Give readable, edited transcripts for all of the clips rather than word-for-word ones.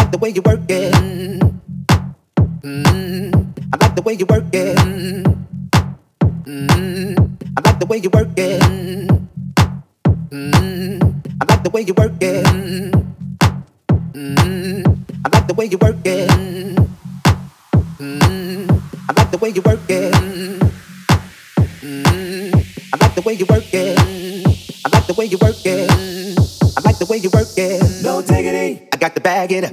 like the way you work it. I like the way you work it. I like the way you work it. I like the way you work it. I like the way you work it. I like the way you work it. I like the way you work it. I like the way you work it. I like the way you work it. No diggity. I got to bag it up.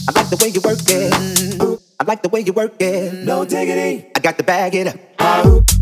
No diggity. I got to bag it up.